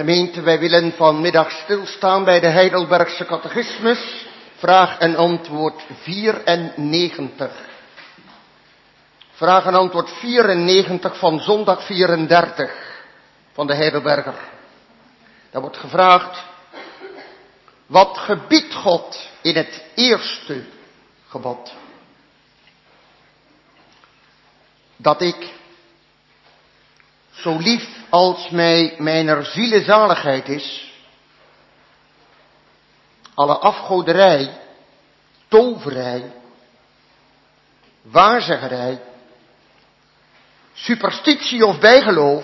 Gemeente, wij willen vanmiddag stilstaan bij de Heidelbergse Catechismus, vraag en antwoord 94. Vraag en antwoord 94 van zondag 34 van de Heidelberger. Daar wordt gevraagd, wat gebiedt God in het eerste gebod? Dat ik, zo lief als mij mijner ziele zaligheid is, alle afgoderij, toverij, waarzeggerij, superstitie of bijgeloof,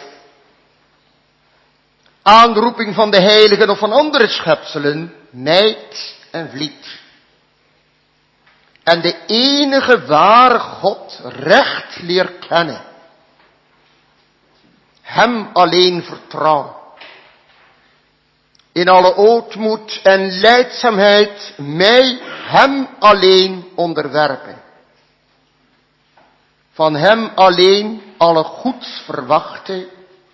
aanroeping van de heiligen of van andere schepselen, mijt en vliet. En de enige ware God recht leer kennen. Hem alleen vertrouw. In alle ootmoed en lijdzaamheid mij hem alleen onderwerpen. Van hem alleen alle goeds verwachten.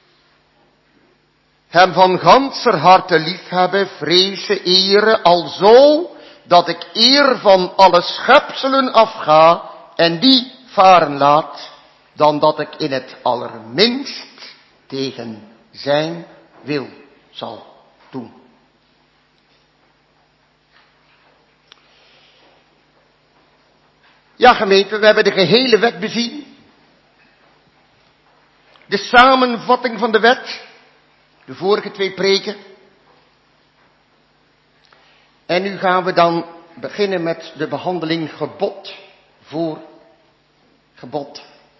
Hem van ganser harte liefhebben, vrezen, eren, alzo dat ik eer van alle schepselen afga en die varen laat, dan dat ik in het allerminst tegen zijn wil zal doen. Ja, gemeente, we hebben de gehele wet bezien. De samenvatting van de wet. De vorige 2 preken. En nu gaan we dan beginnen met de behandeling gebod voor gebod.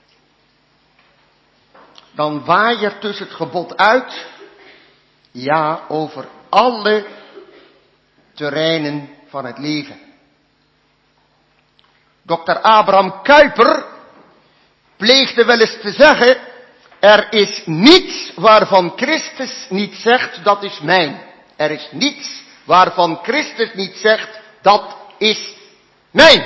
Dan waaiert dus het gebod uit, ja, over alle terreinen van het leven. Dr. Abraham Kuyper pleegde wel eens te zeggen, er is niets waarvan Christus niet zegt, dat is mijn. Er is niets waarvan Christus niet zegt, dat is mijn.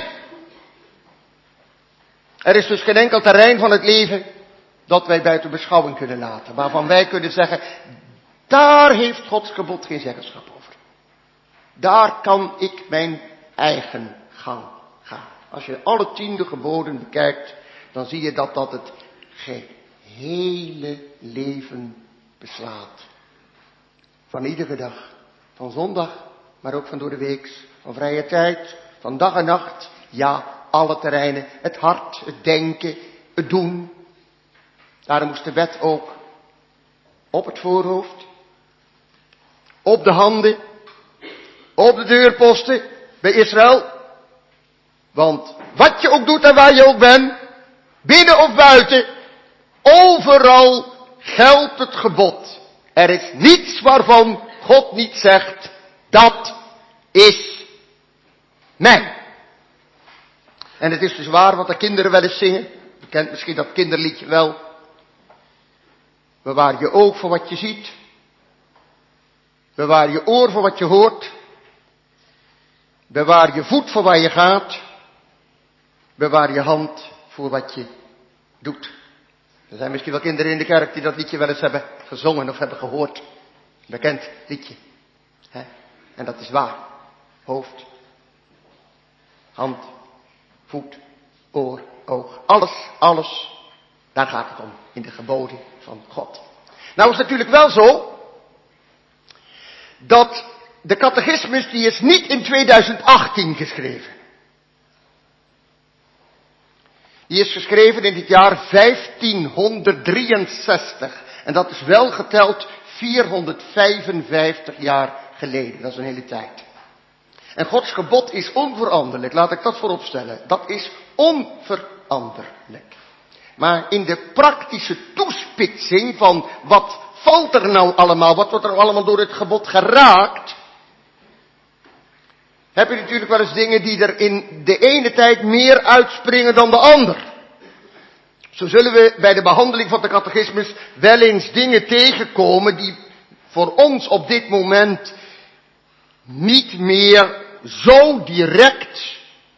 Er is dus geen enkel terrein van het leven dat wij buiten beschouwing kunnen laten. Waarvan wij kunnen zeggen, daar heeft Gods gebod geen zeggenschap over. Daar kan ik mijn eigen gang gaan. Als je alle 10 geboden bekijkt, dan zie je dat dat het gehele leven beslaat. Van iedere dag. Van zondag, maar ook van door de weeks. Van vrije tijd, van dag en nacht. Ja, alle terreinen. Het hart, het denken, het doen. Daarom moest de wet ook op het voorhoofd, op de handen, op de deurposten bij Israël. Want wat je ook doet en waar je ook bent, binnen of buiten, overal geldt het gebod. Er is niets waarvan God niet zegt, dat is mijn. En het is dus waar wat de kinderen wel eens zingen. Je kent misschien dat kinderliedje wel. Bewaar je oog voor wat je ziet. Bewaar je oor voor wat je hoort. Bewaar je voet voor waar je gaat. Bewaar je hand voor wat je doet. Er zijn misschien wel kinderen in de kerk die dat liedje wel eens hebben gezongen of hebben gehoord. Bekend liedje. En dat is waar. Hoofd, hand, voet, oor, oog. Alles. Daar gaat het om in de geboden van God. Nou is het natuurlijk wel zo dat de catechismus die is niet in 2018 geschreven. Die is geschreven in het jaar 1563. En dat is wel geteld 455 jaar geleden. Dat is een hele tijd. En Gods gebod is onveranderlijk. Laat ik dat voorop stellen. Dat is onveranderlijk. Maar in de praktische toespitsing van wat valt er nou allemaal, wat wordt er nou allemaal door het gebod geraakt, heb je natuurlijk wel eens dingen die er in de ene tijd meer uitspringen dan de ander. Zo zullen we bij de behandeling van de catechismus wel eens dingen tegenkomen die voor ons op dit moment niet meer zo direct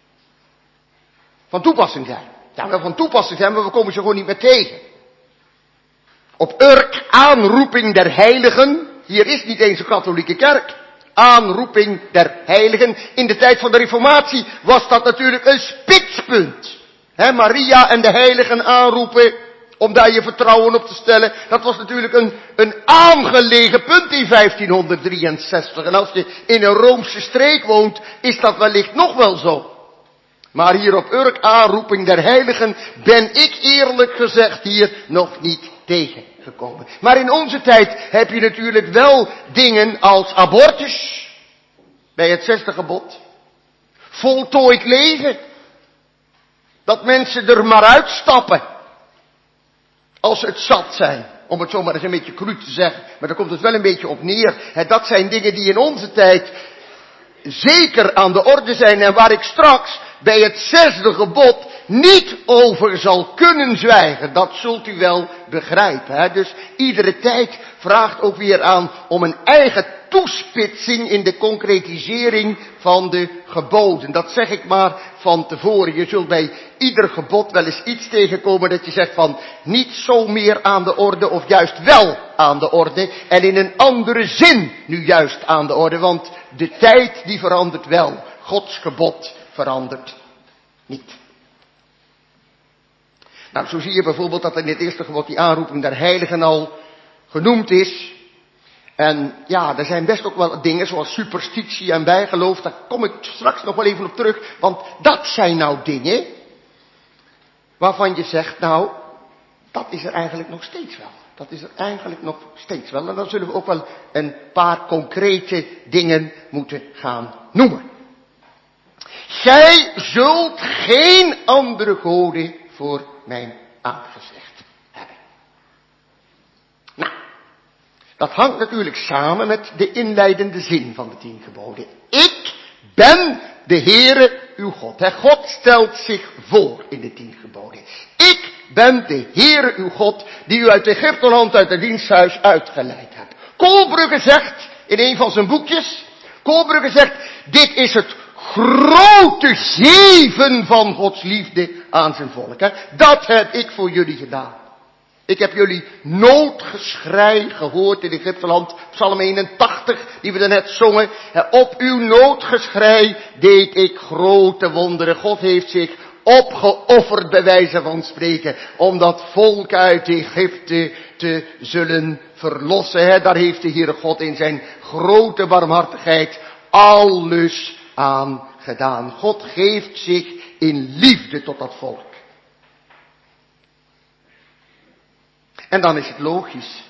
van toepassing zijn. Ja, wel van toepassing zijn, maar we komen ze gewoon niet meer tegen. Op Urk aanroeping der heiligen, Hier is niet eens een katholieke kerk. Aanroeping der heiligen. In de tijd van de Reformatie was dat natuurlijk een spitspunt. Maria en de heiligen aanroepen om daar je vertrouwen op te stellen. Dat was natuurlijk een aangelegen punt in 1563. En als je in een Roomse streek woont, is dat wellicht nog wel zo. Maar hier op Urk, aanroeping der heiligen, ben ik eerlijk gezegd hier nog niet tegengekomen. Maar in onze tijd heb je natuurlijk wel dingen als abortus, bij het 6e gebod. Voltooid leven. Dat mensen er maar uitstappen. Als ze het zat zijn. Om het zomaar eens een beetje cru te zeggen. Maar daar komt het wel een beetje op neer. Dat zijn dingen die in onze tijd zeker aan de orde zijn. En waar ik straks bij het 6e gebod niet over zal kunnen zwijgen. Dat zult u wel begrijpen. Dus iedere tijd vraagt ook weer aan om een eigen toespitsing in de concretisering van de geboden. Dat zeg ik maar van tevoren. Je zult bij ieder gebod wel eens iets tegenkomen dat je zegt van niet zo meer aan de orde of juist wel aan de orde. En in een andere zin nu juist aan de orde. Want de tijd die verandert wel. Gods gebod verandert niet. Nou, zo zie je bijvoorbeeld dat in het eerste gebod die aanroeping der heiligen al genoemd is. En ja, er zijn best ook wel dingen zoals superstitie en bijgeloof. Daar kom ik straks nog wel even op terug. Want dat zijn nou dingen waarvan je zegt, nou, dat is er eigenlijk nog steeds wel. Dat is er eigenlijk nog steeds wel. En dan zullen we ook wel een paar concrete dingen moeten gaan noemen. Gij zult geen andere goden voor mijn aangezicht hebben. Nou, dat hangt natuurlijk samen met de inleidende zin van de 10 geboden. Ik ben de Heere uw God. God stelt zich voor in de 10 geboden. Ik ben de Heere uw God die u uit Egypteland, uit het diensthuis uitgeleid hebt. Koolbrugge zegt in een van zijn boekjes, Koolbrugge zegt, dit is het grote geven van Gods liefde aan zijn volk. Dat heb ik voor jullie gedaan. Ik heb jullie noodgeschrei gehoord in Egypteland. Psalm 81, die we daarnet zongen. Op uw noodgeschrei deed ik grote wonderen. God heeft zich opgeofferd bij wijze van spreken. Om dat volk uit Egypte te zullen verlossen. Daar heeft de Heere God in zijn grote barmhartigheid alles aan gedaan. God geeft zich in liefde tot dat volk. En dan is het logisch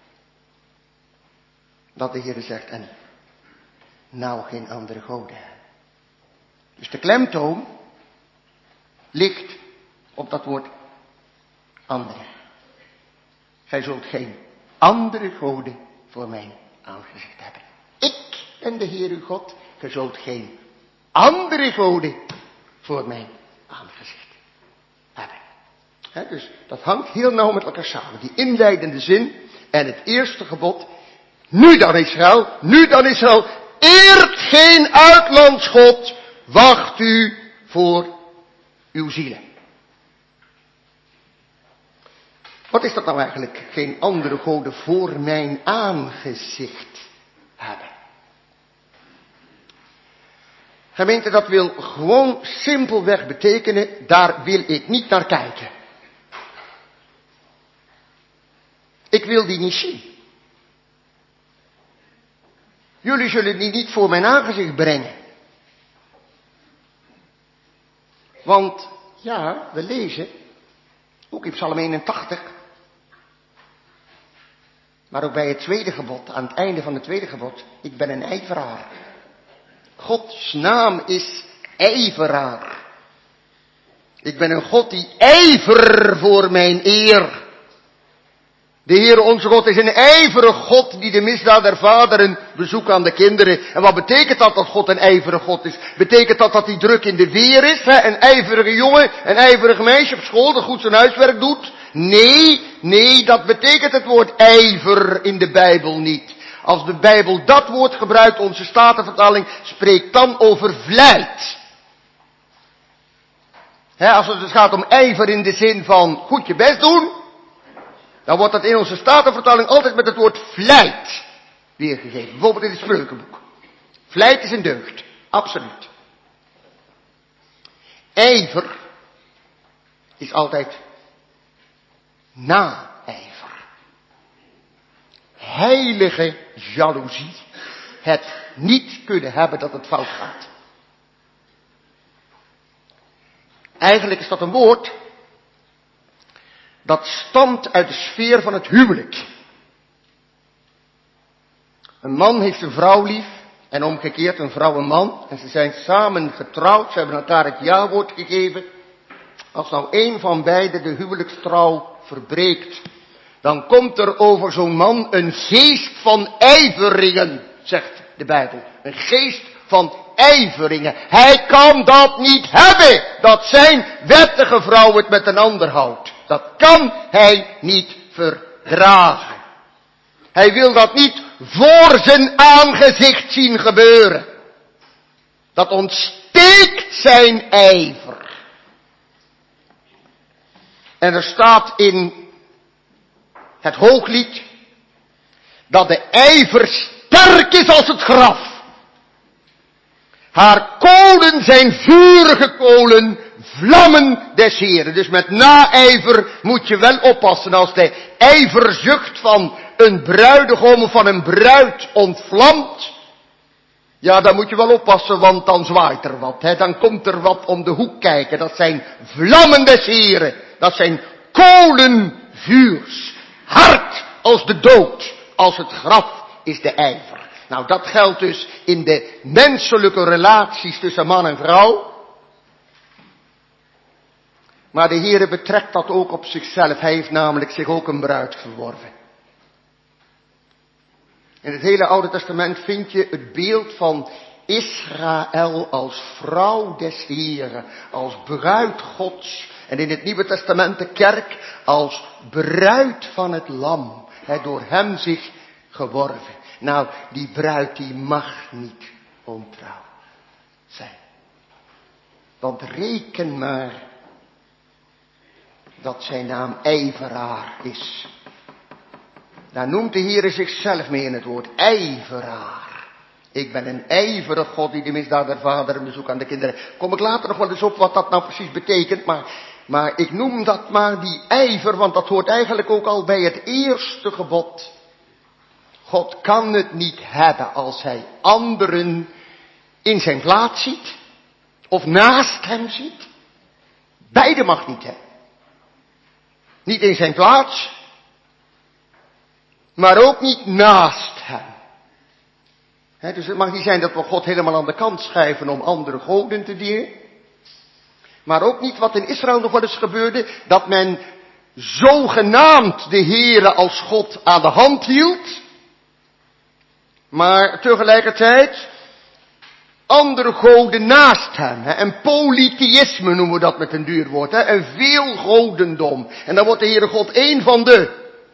dat de Heer zegt, en nou geen andere goden. Dus de klemtoon ligt op dat woord andere. Gij zult geen andere goden voor mijn aangezicht hebben. Ik ben de Heer uw God, gij zult geen andere goden voor mijn aangezicht hebben. Dus dat hangt heel nauw met elkaar samen. Die inleidende zin en het eerste gebod. Nu dan Israël, eert geen uitlandsgod, wacht u voor uw zielen. Wat is dat nou eigenlijk? Geen andere goden voor mijn aangezicht hebben. Gemeente, dat wil gewoon simpelweg betekenen, daar wil ik niet naar kijken. Ik wil die niet zien. Jullie zullen die niet voor mijn aangezicht brengen. Want, ja, we lezen, ook in Psalm 81, maar ook bij het tweede gebod, aan het einde van het tweede gebod, ik ben een ijveraar. Gods naam is ijveraar. Ik ben een God die ijver voor mijn eer. De Heere onze God is een ijverige God die de misdaad der vaderen bezoekt aan de kinderen. En wat betekent dat God een ijverige God is? Betekent dat hij druk in de weer is? Een ijverige jongen, een ijverige meisje op school dat goed zijn huiswerk doet? Nee, dat betekent het woord ijver in de Bijbel niet. Als de Bijbel dat woord gebruikt, onze Statenvertaling, spreekt dan over vlijt. Als het dus gaat om ijver in de zin van goed je best doen, dan wordt dat in onze Statenvertaling altijd met het woord vlijt weergegeven. Bijvoorbeeld in het Spreukenboek. Vlijt is een deugd. Absoluut. Ijver is altijd naijver. Heilige jaloezie. Het niet kunnen hebben dat het fout gaat. Eigenlijk is dat een woord dat stamt uit de sfeer van het huwelijk. Een man heeft een vrouw lief en omgekeerd een vrouw een man. En ze zijn samen getrouwd, ze hebben elkaar het ja-woord gegeven. Als nou een van beiden de huwelijkstrouw verbreekt, dan komt er over zo'n man een geest van ijveringen, zegt de Bijbel. Een geest van ijveringen. Hij kan dat niet hebben, dat zijn wettige vrouw het met een ander houdt. Dat kan hij niet verdragen. Hij wil dat niet voor zijn aangezicht zien gebeuren. Dat ontsteekt zijn ijver. En er staat in het Hooglied dat de ijver sterk is als het graf. Haar kolen zijn vurige kolen, vlammen des Heren. Dus met naijver moet je wel oppassen. Als de ijverzucht van een bruidegom of van een bruid ontvlamt, ja, dan moet je wel oppassen, want dan zwaait er wat. Dan komt er wat om de hoek kijken. Dat zijn vlammen des Heren. Dat zijn kolen vuurs. Hard als de dood, als het graf is de ijver. Nou, dat geldt dus in de menselijke relaties tussen man en vrouw. Maar de Heere betrekt dat ook op zichzelf. Hij heeft namelijk zich ook een bruid verworven. In het hele Oude Testament vind je het beeld van Israël als vrouw des Heren, als bruid Gods. En in het Nieuwe Testament de kerk als bruid van het lam. Door hem zich geworven. Nou, die bruid die mag niet ontrouw zijn. Want reken maar dat zijn naam ijveraar is. Daar noemt de Heere zichzelf mee in het woord ijveraar. Ik ben een ijverig God die de misdaad der vader en bezoek aan de kinderen. Kom ik later nog wel eens op wat dat nou precies betekent. Maar ik noem dat maar die ijver, want dat hoort eigenlijk ook al bij het eerste gebod. God kan het niet hebben als hij anderen in zijn plaats ziet. Of naast hem ziet. Beide mag niet hebben. Niet in zijn plaats. Maar ook niet naast hem. Dus het mag niet zijn dat we God helemaal aan de kant schuiven om andere goden te dienen. Maar ook niet wat in Israël nog wel eens gebeurde. Dat men zogenaamd de Heere als God aan de hand hield. Maar tegelijkertijd andere goden naast hem. En polytheïsme noemen we dat met een duur woord. En veel godendom. En dan wordt de Heere God één van de.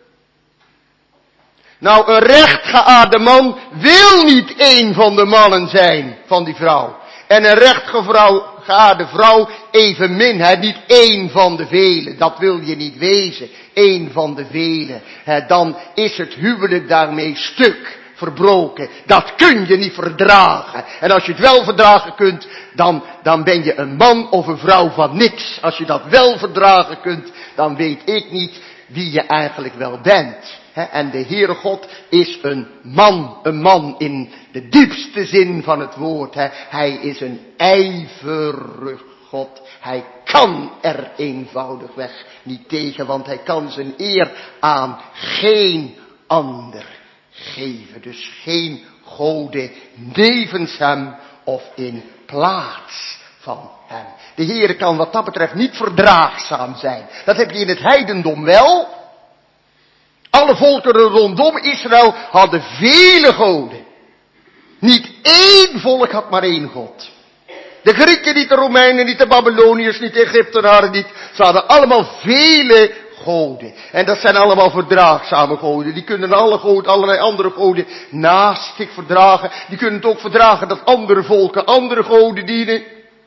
Nou, een rechtgeaarde man wil niet één van de mannen zijn van die vrouw. En een rechtgeaarde vrouw evenmin. Niet één van de velen. Dat wil je niet wezen. Één van de velen. Dan is het huwelijk daarmee stuk. Verbroken. Dat kun je niet verdragen. En als je het wel verdragen kunt, dan ben je een man of een vrouw van niks. Als je dat wel verdragen kunt, dan weet ik niet wie je eigenlijk wel bent. En de Heere God is een man in de diepste zin van het woord. Hij is een ijverig God. Hij kan er eenvoudigweg niet tegen, want hij kan zijn eer aan geen ander geven. Dus geen goden nevens hem of in plaats van hem. De Heere kan wat dat betreft niet verdraagzaam zijn. Dat heb je in het heidendom wel. Alle volkeren rondom Israël hadden vele goden. Niet één volk had maar één God. De Grieken niet, de Romeinen niet, de Babyloniërs niet, de Egyptenaren niet. Ze hadden allemaal vele goden. En dat zijn allemaal verdraagzame goden. Die kunnen allerlei andere goden naast zich verdragen. Die kunnen het ook verdragen dat andere volken andere goden dienen.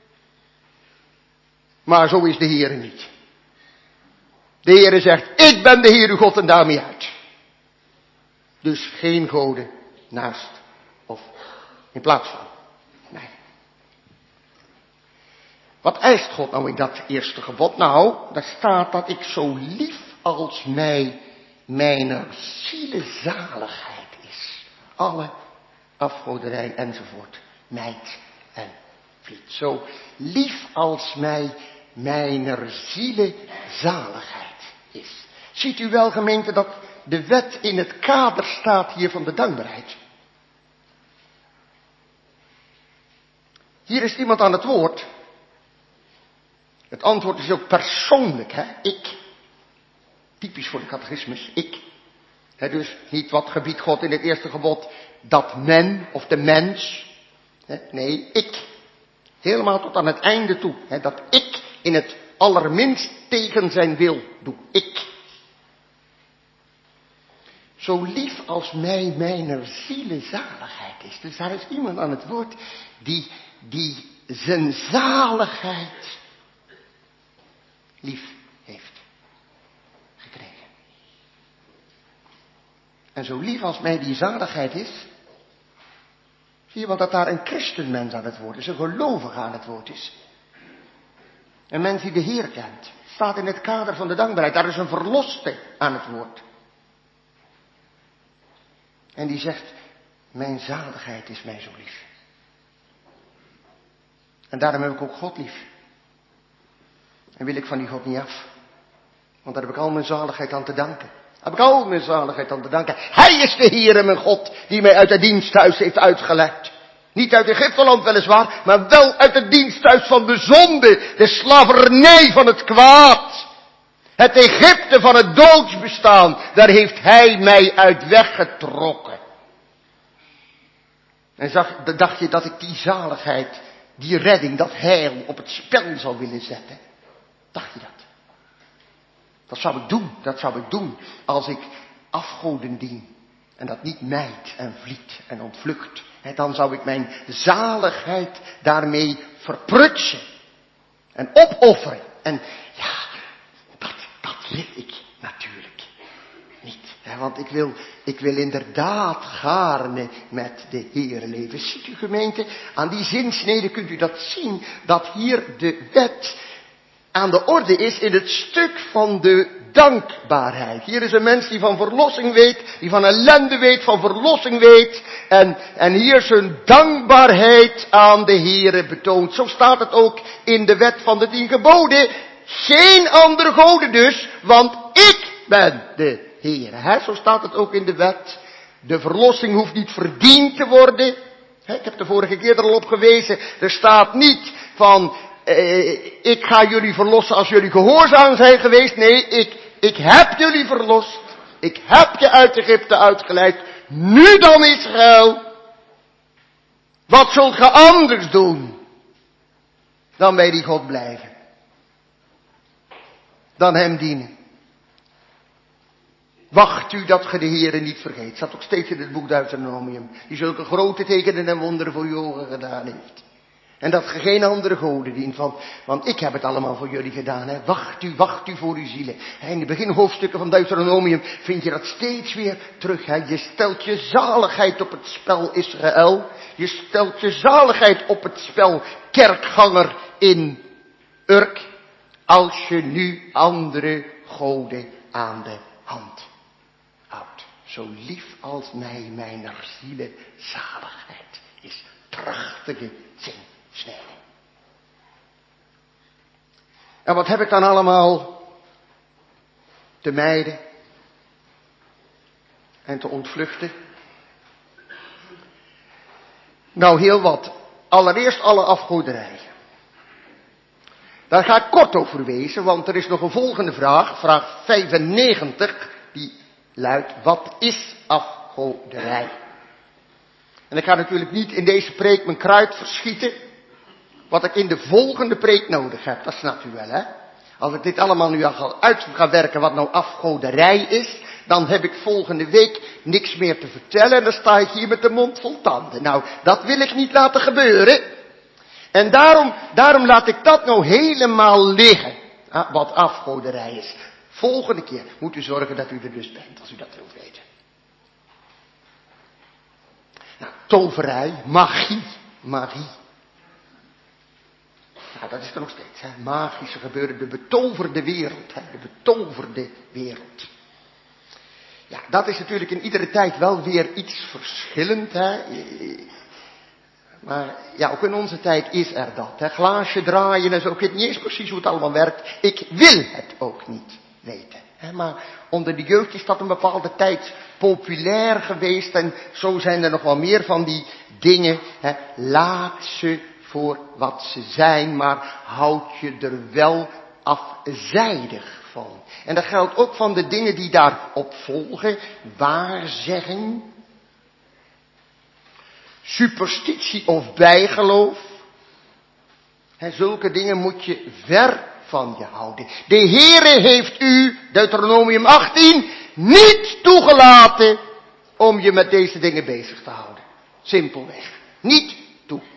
Maar zo is de Heere niet. De Heere zegt, ik ben de Heere God en daarmee uit. Dus geen goden naast of in plaats van mij. Wat eist God nou in dat eerste gebod? Nou, daar staat dat ik zo lief als mij mijner zielezaligheid is. Alle afgoderij enzovoort, mijt en vliet. Zo lief als mij mijner zielezaligheid is. Ziet u wel, gemeente, dat de wet in het kader staat hier van de dankbaarheid. Hier is iemand aan het woord. Het antwoord is ook persoonlijk, hè? Ik. Typisch voor de catechismus, ik. Dus niet wat gebiedt God in het eerste gebod, dat men of de mens. Nee, ik. Helemaal tot aan het einde toe. Dat ik in het allerminst tegen zijn wil doe. Ik. Zo lief als mij mijner zielezaligheid is. Dus daar is iemand aan het woord die zijn zaligheid lief heeft gekregen. En zo lief als mij die zaligheid is, zie je wel dat daar een christenmens aan het woord is, een gelovige aan het woord is. Een mens die de Heer kent, staat in het kader van de dankbaarheid. Daar is een verloste aan het woord. En die zegt, mijn zaligheid is mij zo lief. En daarom heb ik ook God lief. En wil ik van die God niet af. Want daar heb ik al mijn zaligheid aan te danken. Heb ik al mijn zaligheid aan te danken. Hij is de Heere mijn God die mij uit het diensthuis heeft uitgeleid. Niet uit Egypteland weliswaar, maar wel uit het diensthuis van de zonde. De slavernij van het kwaad. Het Egypte van het doodsbestaan. Daar heeft hij mij uit weggetrokken. En dacht je dat ik die zaligheid, die redding, dat heil op het spel zou willen zetten? Dacht je dat? Dat zou ik doen als ik afgoden dien. En dat niet mijt en vliet en ontvlucht. Dan zou ik mijn zaligheid daarmee verprutsen. En opofferen. En ja, dat wil ik natuurlijk niet. Want ik wil inderdaad gaarne met de Heere leven. Ziet u, gemeente, aan die zinsnede kunt u dat zien. Dat hier de wet aan de orde is in het stuk van de dankbaarheid. Hier is een mens die van verlossing weet, die van ellende weet, van verlossing weet. En hier zijn dankbaarheid aan de Heere betoont. Zo staat het ook in de wet van de 10 geboden. Geen andere goden dus, want ik ben de Heere. Zo staat het ook in de wet. De verlossing hoeft niet verdiend te worden. Ik heb de vorige keer er al op gewezen. Er staat niet van, ik ga jullie verlossen als jullie gehoorzaam zijn geweest. Nee, ik heb jullie verlost. Ik heb je uit Egypte uitgeleid. Nu dan Israël. Wat zult ge anders doen dan bij die God blijven? Dan hem dienen. Wacht u dat ge de Heere niet vergeet. Staat ook steeds in het boek Deuteronomium. Die zulke grote tekenen en wonderen voor je ogen gedaan heeft. En dat ge geen andere goden dient, want ik heb het allemaal voor jullie gedaan. Hè. Wacht u voor uw zielen. In de beginhoofdstukken van Deuteronomium vind je dat steeds weer terug. Hè. Je stelt je zaligheid op het spel, Israël. Je stelt je zaligheid op het spel, kerkganger in Urk. Als je nu andere goden aan de hand houdt. Zo lief als mij mijner ziele zaligheid is. Prachtige zin. Snijden. En wat heb ik dan allemaal te mijden en te ontvluchten? Nou, heel wat. Allereerst alle afgoderij. Daar ga ik kort over wezen, want er is nog een volgende vraag, vraag 95, die luidt, wat is afgoderij? En ik ga natuurlijk niet in deze preek mijn kruid verschieten, wat ik in de volgende preek nodig heb, dat snapt u wel, hè? Als ik dit allemaal nu al uit ga werken wat nou afgoderij is, dan heb ik volgende week niks meer te vertellen en dan sta ik hier met de mond vol tanden. Nou, dat wil ik niet laten gebeuren. En daarom laat ik dat nou helemaal liggen, wat afgoderij is. Volgende keer moet u zorgen dat u er dus bent, als u dat wilt weten. toverij, magie. Nou, dat is er nog steeds, hè. Magische gebeuren, de betoverde wereld, hè. De betoverde wereld. Ja, dat is natuurlijk in iedere tijd wel weer iets verschillend, hè. Maar ja, ook in onze tijd is er dat, hè. Glaasje draaien en zo. Ik weet niet eens precies hoe het allemaal werkt. Ik wil het ook niet weten. Hè. Maar onder de jeugd is dat een bepaalde tijd populair geweest. En zo zijn er nog wel meer van die dingen. Hè. Laat ze voor wat ze zijn, maar houd je er wel afzijdig van. En dat geldt ook van de dingen die daarop volgen. Waarzeggen, superstitie of bijgeloof. En zulke dingen moet je ver van je houden. De Heere heeft u, Deuteronomium 18, niet toegelaten om je met deze dingen bezig te houden. Simpelweg. Niet toegelaten.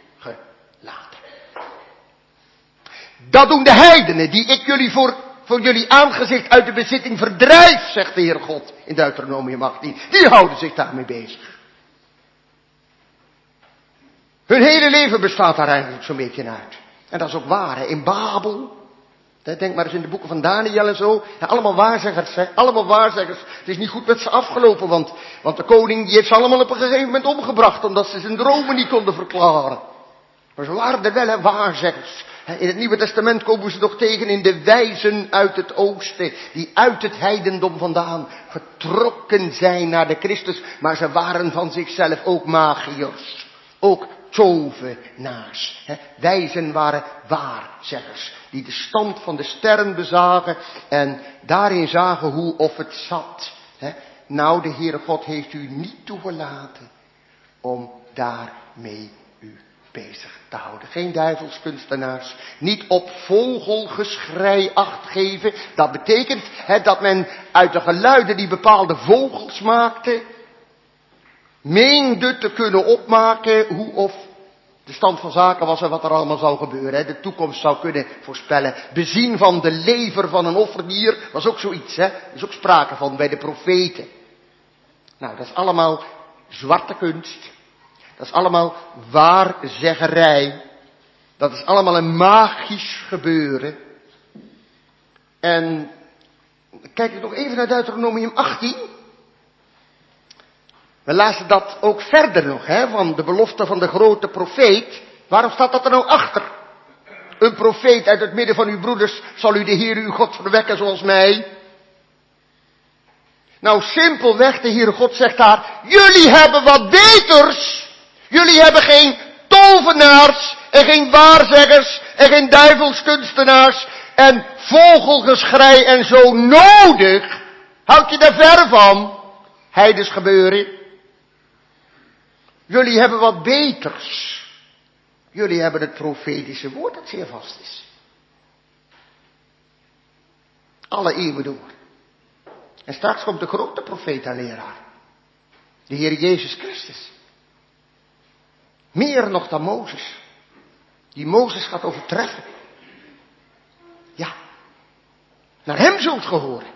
Dat doen de heidenen die ik jullie voor jullie aangezicht uit de bezitting verdrijf, zegt de Heer God in Deuteronomium 18. Die houden zich daarmee bezig. Hun hele leven bestaat daar eigenlijk zo'n beetje uit. En dat is ook waar, hè. In Babel. Denk maar eens in de boeken van Daniel en zo. Ja, allemaal waarzeggers, hè. Allemaal waarzeggers. Het is niet goed met ze afgelopen, want de koning die heeft ze allemaal op een gegeven moment omgebracht. Omdat ze zijn dromen niet konden verklaren. Maar ze waren er wel, hè, waarzeggers. In het Nieuwe Testament komen ze nog tegen in de wijzen uit het oosten. Die uit het heidendom vandaan vertrokken zijn naar de Christus. Maar ze waren van zichzelf ook magiërs. Ook tovenaars. Wijzen waren waarzeggers. Die de stand van de sterren bezagen. En daarin zagen hoe of het zat. Nou, de Heere God heeft u niet toegelaten om daarmee u bezig te houden. Geen duivelskunstenaars. Niet op vogelgeschrei acht geven. Dat betekent dat men uit de geluiden die bepaalde vogels maakte, meende te kunnen opmaken hoe of de stand van zaken was en wat er allemaal zou gebeuren. De toekomst zou kunnen voorspellen. Bezien van de lever van een offerdier was ook zoiets. Er is ook sprake van bij de profeten. Nou, dat is allemaal zwarte kunst. Dat is allemaal waarzeggerij. Dat is allemaal een magisch gebeuren. En kijk ik nog even naar Deuteronomium 18. We lazen dat ook verder nog, van de belofte van de grote profeet. Waarom staat dat er nou achter? Een profeet uit het midden van uw broeders zal u de Heer uw God verwekken zoals mij. Nou, simpelweg, de Heere God zegt daar, jullie hebben wat beters. Jullie hebben geen tovenaars en geen waarzeggers en geen duivelskunstenaars en vogelgeschrei en zo nodig. Houd je daar ver van, heidens gebeuren. Jullie hebben wat beters. Jullie hebben het profetische woord dat zeer vast is. Alle eeuwen door. En straks komt de grote profeet en leraar. De Heer Jezus Christus. Meer nog dan Mozes. Die Mozes gaat overtreffen. Ja. Naar hem zult ge horen.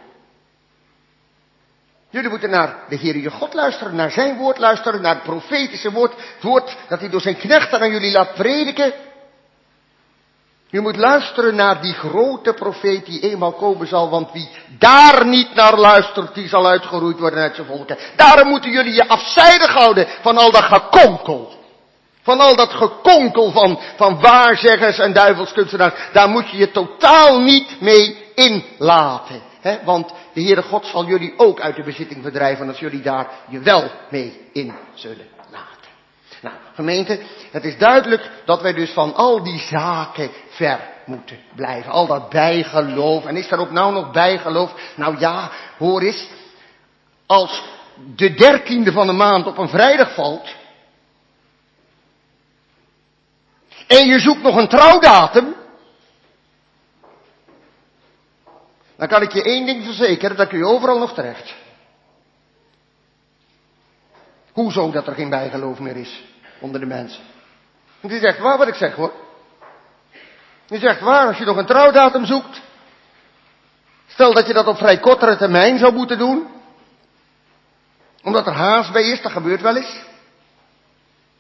Jullie moeten naar de Heer je God luisteren, naar zijn woord luisteren, naar het profetische woord. Het woord dat hij door zijn knechten aan jullie laat prediken. Je moet luisteren naar die grote profeet die eenmaal komen zal, want wie daar niet naar luistert, die zal uitgeroeid worden uit zijn volken. Daarom moeten jullie je afzijdig houden van al dat gekonkel. Van al dat gekonkel van waarzeggers en duivelskunstenaars. Daar moet je je totaal niet mee inlaten. Want de Heere God zal jullie ook uit de bezitting verdrijven als jullie daar je wel mee in zullen laten. Nou, gemeente, het is duidelijk dat wij dus van al die zaken ver moeten blijven. Al dat bijgeloof. En is er ook nou nog bijgeloof? Nou ja, hoor eens. Als de 13e van de maand op een vrijdag valt. En je zoekt nog een trouwdatum. Dan kan ik je één ding verzekeren, dan kun je overal nog terecht. Hoezo dat er geen bijgeloof meer is onder de mensen? Want die zegt waar wat ik zeg hoor. Die zegt waar, als je nog een trouwdatum zoekt. Stel dat je dat op vrij kortere termijn zou moeten doen. Omdat er haast bij is, dat gebeurt wel eens.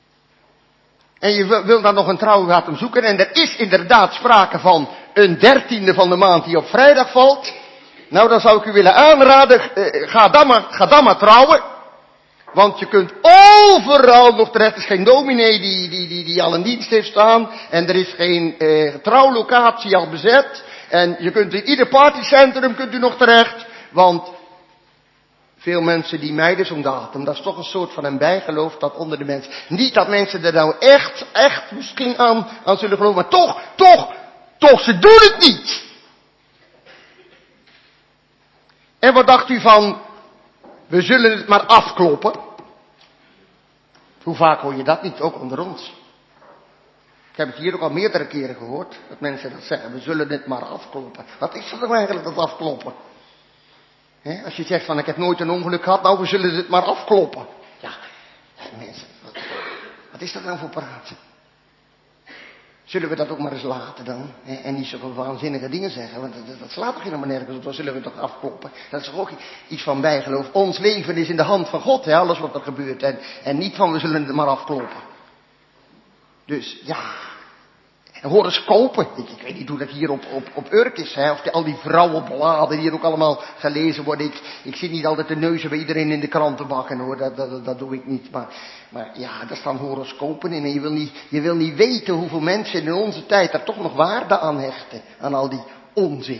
En je wil dan nog een trouwdatum zoeken. En er is inderdaad sprake van een 13e van de maand die op vrijdag valt. Nou, dan zou ik u willen aanraden, ga dan maar trouwen. Want je kunt overal nog terecht. Er is geen dominee die al in dienst heeft staan. En er is geen trouwlocatie al bezet. En je kunt in ieder partycentrum kunt u nog terecht. Want veel mensen die mijden zo'n datum. Dat is toch een soort van een bijgeloof dat onder de mensen. Niet dat mensen er nou echt misschien aan zullen geloven. Maar toch, ze doen het niet. En wat dacht u van, we zullen het maar afkloppen? Hoe vaak hoor je dat niet, ook onder ons? Ik heb het hier ook al meerdere keren gehoord, dat mensen dat zeggen, we zullen het maar afkloppen. Wat is dat nou eigenlijk, dat afkloppen? Als je zegt van, ik heb nooit een ongeluk gehad, nou, we zullen het maar afkloppen. Ja, mensen, wat is dat nou voor praat? Zullen we dat ook maar eens laten dan? En niet zoveel waanzinnige dingen zeggen, want dat slaat toch helemaal nergens op, dan zullen we toch afkloppen. Dat is toch ook iets van bijgeloof. Ons leven is in de hand van God, alles wat er gebeurt. En niet van, we zullen het maar afkloppen. Dus, ja. Horoscopen. Ik weet niet hoe dat hier op Urk is, of al die vrouwenbladen die hier ook allemaal gelezen worden. Ik zit niet altijd de neuzen bij iedereen in de krantenbakken hoor, dat doe ik niet. Maar ja, daar staan horoscopen in en je wil niet weten hoeveel mensen in onze tijd daar toch nog waarde aan hechten. Aan al die onzin.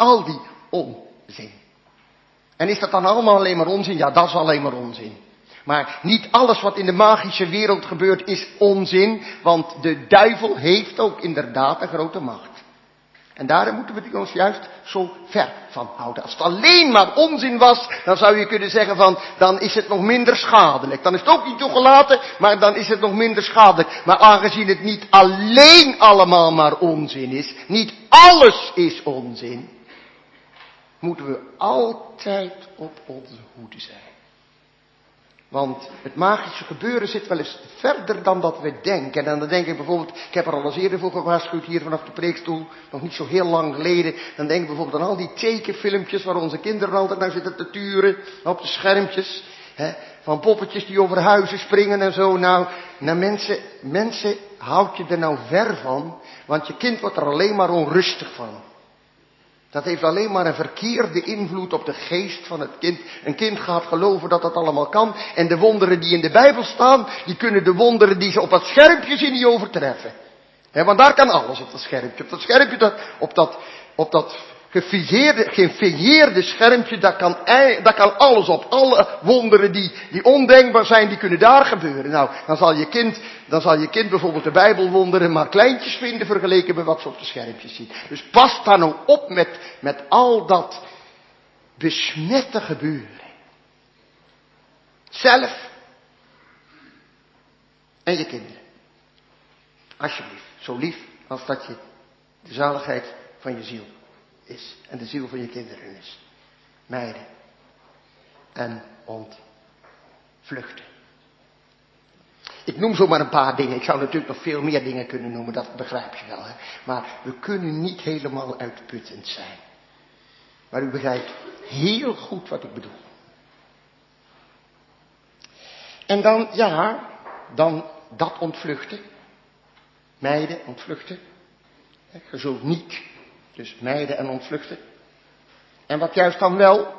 En is dat dan allemaal alleen maar onzin? Ja, dat is alleen maar onzin. Maar niet alles wat in de magische wereld gebeurt is onzin, want de duivel heeft ook inderdaad een grote macht. En daar moeten we ons juist zo ver van houden. Als het alleen maar onzin was, dan zou je kunnen zeggen van, dan is het nog minder schadelijk. Dan is het ook niet toegelaten, maar dan is het nog minder schadelijk. Maar aangezien het niet alleen allemaal maar onzin is, niet alles is onzin, moeten we altijd op onze hoede zijn. Want het magische gebeuren zit wel eens verder dan dat we denken. En dan denk ik bijvoorbeeld, ik heb er al eens eerder voor gewaarschuwd hier vanaf de preekstoel, nog niet zo heel lang geleden. Dan denk ik bijvoorbeeld aan al die tekenfilmpjes waar onze kinderen altijd naar zitten te turen, op de schermpjes. Van poppetjes die over huizen springen en zo. Nou mensen, houd je er nou ver van, want je kind wordt er alleen maar onrustig van. Dat heeft alleen maar een verkeerde invloed op de geest van het kind. Een kind gaat geloven dat dat allemaal kan. En de wonderen die in de Bijbel staan, die kunnen de wonderen die ze op dat schermpje zien niet overtreffen. Want daar kan alles op dat schermpje. Op dat gefigneerde schermpje, daar kan alles op. Alle wonderen die ondenkbaar zijn, die kunnen daar gebeuren. Nou, dan zal je kind bijvoorbeeld de Bijbelwonderen maar kleintjes vinden vergeleken met wat ze op de schermpjes zien. Dus pas daar nou op met al dat besmette gebeuren. Zelf en je kinderen. Alsjeblieft, zo lief als dat je de zaligheid van je ziel is. En de ziel van je kinderen is. Mijden. En ontvluchten. Ik noem zomaar een paar dingen. Ik zou natuurlijk nog veel meer dingen kunnen noemen. Dat begrijp je wel. Hè? Maar we kunnen niet helemaal uitputtend zijn. Maar u begrijpt heel goed wat ik bedoel. En dan, dan dat ontvluchten. Mijden, ontvluchten. Je zult niet. Dus mijden en ontvluchten. En wat juist dan wel?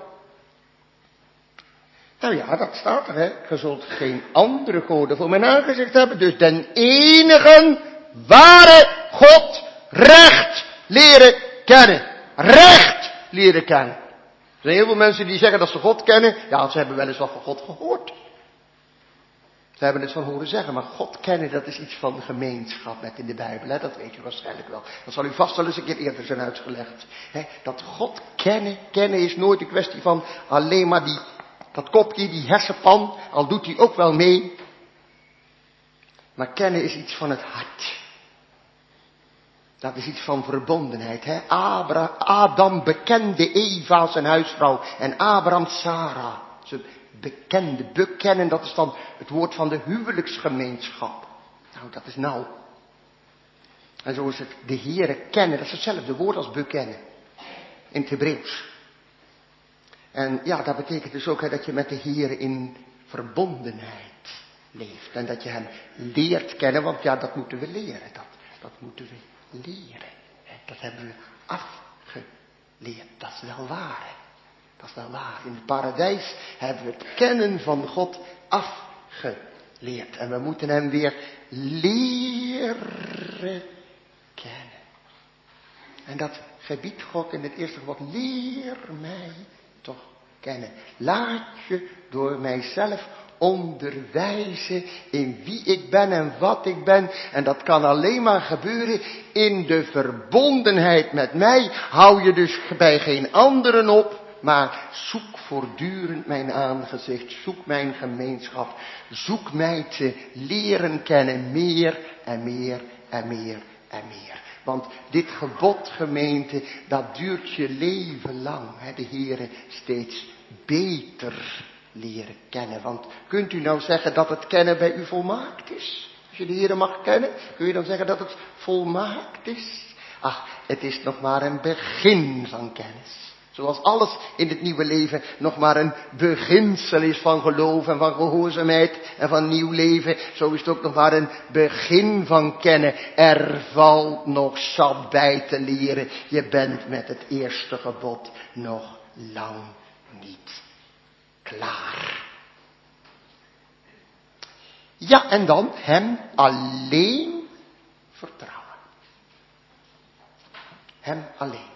Nou ja, dat staat er, hè. Je zult geen andere goden voor mijn aangezicht hebben. Dus den enige ware God recht leren kennen. Recht leren kennen. Er zijn heel veel mensen die zeggen dat ze God kennen. Ja, ze hebben wel eens wat van God gehoord. Ze hebben het van horen zeggen, maar God kennen, dat is iets van gemeenschap met in de Bijbel. Hè? Dat weet u waarschijnlijk wel. Dat zal u vast wel eens een keer eerder zijn uitgelegd. Hè? Dat God kennen is nooit een kwestie van alleen maar dat kopje, die hersenpan, al doet hij ook wel mee. Maar kennen is iets van het hart. Dat is iets van verbondenheid. Hè? Adam bekende Eva, zijn huisvrouw, en Abraham Sarah, zijn bekennen, dat is dan het woord van de huwelijksgemeenschap. Nou, dat is nauw. En zo is het de Heere kennen, dat is hetzelfde woord als bekennen. In het Hebreeuws. En ja, dat betekent dus ook dat je met de Heere in verbondenheid leeft. En dat je hem leert kennen, want ja, dat moeten we leren. Dat moeten we leren. Dat hebben we afgeleerd. Dat is wel waar. Hè? Dat is wel waar. In het paradijs hebben we het kennen van God afgeleerd. En we moeten hem weer leren kennen. En dat gebiedt God in het eerste gebod. Leer mij toch kennen. Laat je door mijzelf onderwijzen in wie ik ben en wat ik ben. En dat kan alleen maar gebeuren in de verbondenheid met mij. Hou je dus bij geen anderen op, maar zoek voortdurend mijn aangezicht. Zoek mijn gemeenschap. Zoek mij te leren kennen meer en meer en meer en meer. Want dit gebod, gemeente, dat duurt je leven lang. De Heere steeds beter leren kennen. Want kunt u nou zeggen dat het kennen bij u volmaakt is? Als je de Heere mag kennen, kun je dan zeggen dat het volmaakt is? Ach, het is nog maar een begin van kennis. Zoals alles in het nieuwe leven nog maar een beginsel is van geloof en van gehoorzaamheid en van nieuw leven. Zo is het ook nog maar een begin van kennen. Er valt nog zat bij te leren. Je bent met het eerste gebod nog lang niet klaar. Ja, en dan hem alleen vertrouwen. Hem alleen.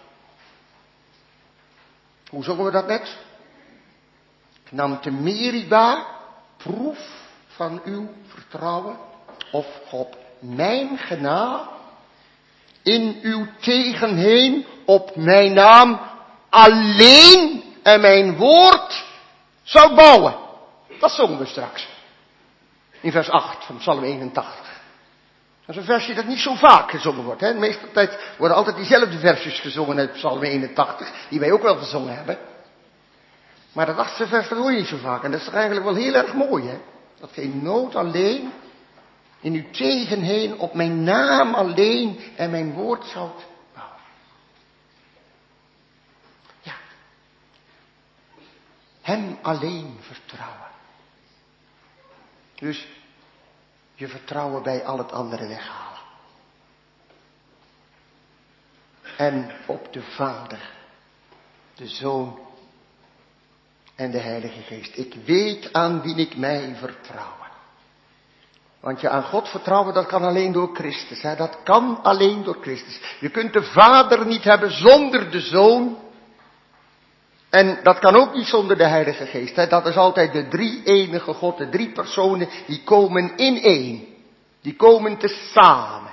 Hoe zongen we dat net? Ik nam te Meriba proef van uw vertrouwen, of op mijn genade in uw tegenheen op mijn naam alleen en mijn woord zou bouwen. Dat zongen we straks. In vers 8 van Psalm 81. Dat is een versje dat niet zo vaak gezongen wordt. Hè? De meeste tijd worden altijd diezelfde versjes gezongen uit Psalm 81. Die wij ook wel gezongen hebben. Maar dat 8e vers dat hoor je niet zo vaak. En dat is toch eigenlijk wel heel erg mooi. Hè? Dat geen nood alleen in uw tegenheen op mijn naam alleen en mijn woord zou bouwen. Ja. Hem alleen vertrouwen. Dus je vertrouwen bij al het andere weghalen. En op de Vader, de Zoon en de Heilige Geest. Ik weet aan wie ik mij vertrouwen. Want je aan God vertrouwen, dat kan alleen door Christus. Hè? Dat kan alleen door Christus. Je kunt de Vader niet hebben zonder de Zoon. En dat kan ook niet zonder de Heilige Geest. Hè? Dat is altijd de drie enige God, de drie personen, die komen in één. Die komen tezamen.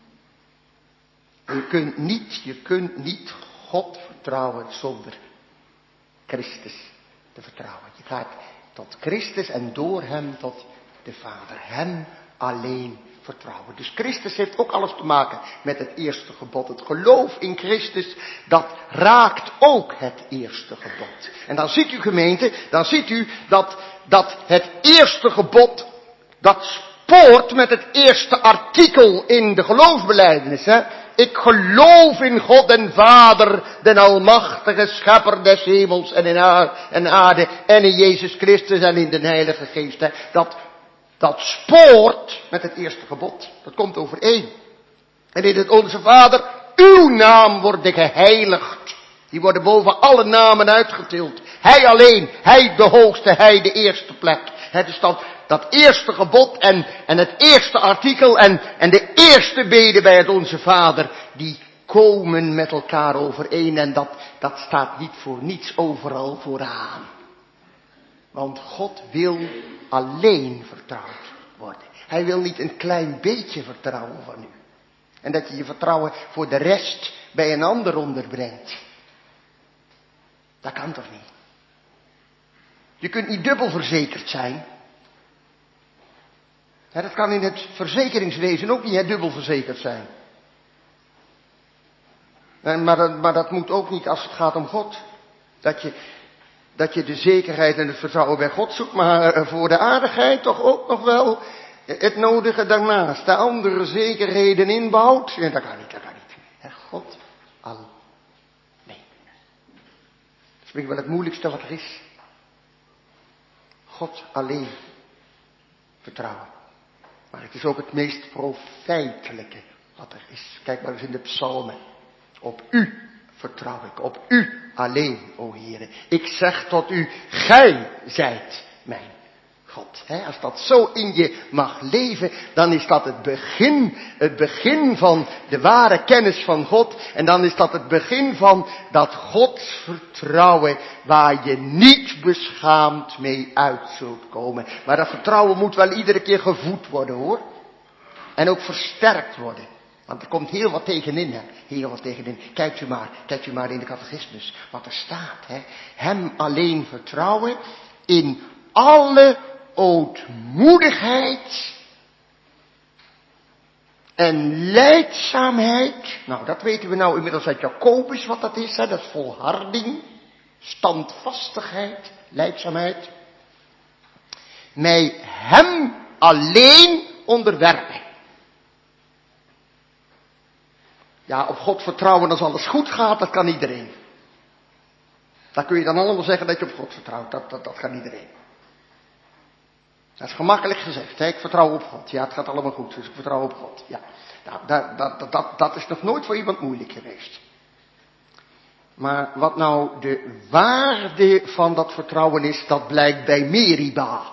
En je kunt niet God vertrouwen zonder Christus te vertrouwen. Je gaat tot Christus en door hem tot de Vader. Hem alleen vertrouwen. Dus Christus heeft ook alles te maken met het eerste gebod. Het geloof in Christus, dat raakt ook het eerste gebod. En dan ziet u, gemeente, dan ziet u dat het eerste gebod, dat spoort met het eerste artikel in de geloofsbelijdenis. Hè? Ik geloof in God en Vader, den almachtige schepper des hemels en aarde, en in Jezus Christus en in de Heilige Geest. Hè? Dat spoort met het eerste gebod. Dat komt overeen. En in het Onze Vader, uw naam wordt geheiligd. Die worden boven alle namen uitgetild. Hij alleen, hij de hoogste, hij de eerste plek. Het is dat eerste gebod en het eerste artikel en de eerste bede bij het Onze Vader, die komen met elkaar overeen. En dat staat niet voor niets overal vooraan. Want God wil alleen vertrouwd worden. Hij wil niet een klein beetje vertrouwen van u. En dat je je vertrouwen voor de rest bij een ander onderbrengt. Dat kan toch niet? Je kunt niet dubbel verzekerd zijn. Ja, dat kan in het verzekeringswezen ook niet dubbel verzekerd zijn. Maar dat moet ook niet als het gaat om God. Dat je de zekerheid en het vertrouwen bij God zoekt, maar voor de aardigheid toch ook nog wel het nodige daarnaast. De andere zekerheden inbouwt. Ja, dat kan niet. God alleen. Dat is misschien wel het moeilijkste wat er is. God alleen. vertrouwen. Maar het is ook het meest profijtelijke wat er is. Kijk maar eens in de psalmen. Op u vertrouw ik, op u alleen, o Heere. Ik zeg tot u, gij zijt mijn God. Als dat zo in je mag leven, dan is dat het begin van de ware kennis van God. En dan is dat het begin van dat Gods vertrouwen waar je niet beschaamd mee uit zult komen. Maar dat vertrouwen moet wel iedere keer gevoed worden, hoor. En ook versterkt worden. Want er komt heel wat tegenin, hè. Heel wat tegenin. Kijkt u maar in de catechismus wat er staat, hè. Hem alleen vertrouwen in alle ootmoedigheid en lijdzaamheid. Nou, dat weten we nou inmiddels uit Jacobus wat dat is, hè. Dat is volharding, standvastigheid, lijdzaamheid. Mij hem alleen onderwerpen. Ja, op God vertrouwen als alles goed gaat, dat kan iedereen. Daar kun je dan allemaal zeggen dat je op God vertrouwt. Dat kan iedereen. Dat is gemakkelijk gezegd, hè? Ik vertrouw op God. Ja, het gaat allemaal goed, dus ik vertrouw op God. Ja. Nou, dat is nog nooit voor iemand moeilijk geweest. Maar wat nou de waarde van dat vertrouwen is, dat blijkt bij Meriba.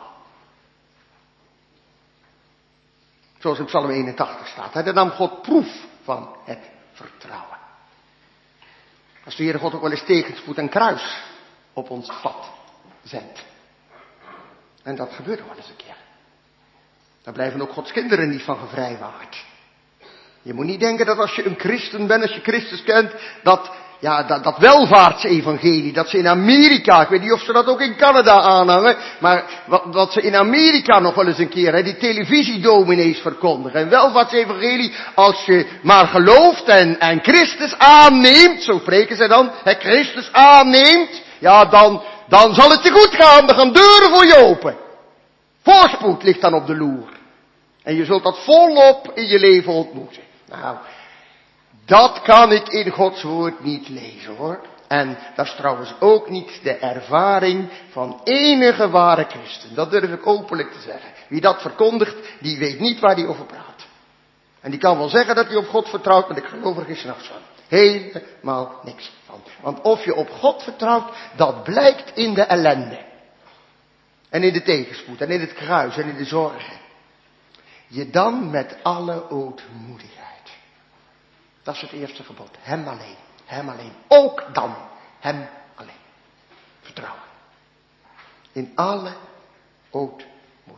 Zoals in Psalm 81 staat. Daar nam God proef van het vertrouwen. Als de Heere God ook wel eens tegenspoed en kruis op ons pad zendt. En dat gebeurt wel eens een keer. Daar blijven ook Gods kinderen niet van gevrijwaard. Je moet niet denken dat als je een christen bent, als je Christus kent, dat welvaartsevangelie, dat ze in Amerika, ik weet niet of ze dat ook in Canada aanhangen, maar wat ze in Amerika nog wel eens een keer, die televisiedominees verkondigen. En welvaartsevangelie, als je maar gelooft en Christus aanneemt, zo spreken ze dan, Christus aanneemt, ja dan zal het je goed gaan, dan gaan deuren voor je open. Voorspoed ligt dan op de loer. En je zult dat volop in je leven ontmoeten. Nou, dat kan ik in Gods woord niet lezen, hoor. En dat is trouwens ook niet de ervaring van enige ware christen. Dat durf ik openlijk te zeggen. Wie dat verkondigt, die weet niet waar hij over praat. En die kan wel zeggen dat hij op God vertrouwt, maar ik geloof er geen s'nachts van. Helemaal niks van. Want of je op God vertrouwt, dat blijkt in de ellende. En in de tegenspoed, en in het kruis, en in de zorgen. Je dan met alle ootmoedigheid. Dat is het eerste gebod. Hem alleen. Hem alleen. Ook dan. Hem alleen. Vertrouwen. In alle ootmoedigheid.